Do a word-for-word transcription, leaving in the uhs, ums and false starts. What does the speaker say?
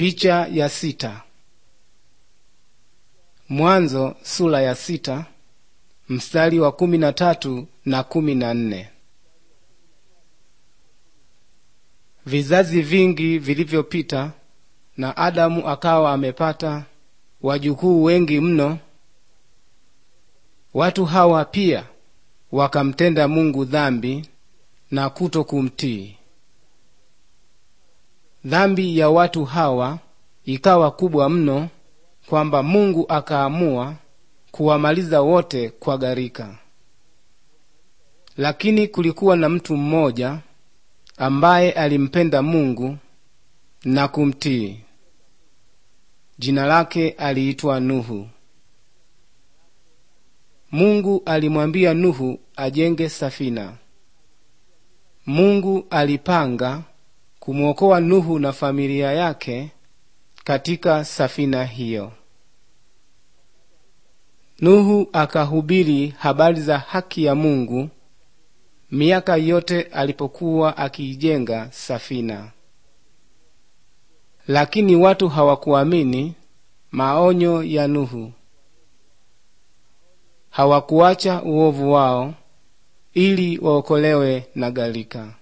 Picha ya sita. Mwanzo sura ya sita mstari wa kumi na tatu na kumi na nne. Vizazi vingi vilivyopita na Adamu akawa amepata wajukuu wengi mno. Watu hawa pia wakamtenda Mungu dhambi na kuto kumtii. Dhambi ya watu hawa ikawa kubwa mno kwamba Mungu akaamua kuwamaliza wote kwa gharika. Lakini kulikuwa na mtu mmoja ambaye alimpenda Mungu na kumtii. Jina lake aliitwa Nuhu. Mungu alimwambia Nuhu ajenge safina. Mungu alipanga kumwokoa Nuhu na familia yake katika safina hiyo. Nuhu akahubiri habari za haki ya Mungu miaka yote alipokuwa akiijenga safina. Lakini watu hawakuamini maonyo ya Nuhu. Hawakuacha uovu wao ili waokolewe na gharika.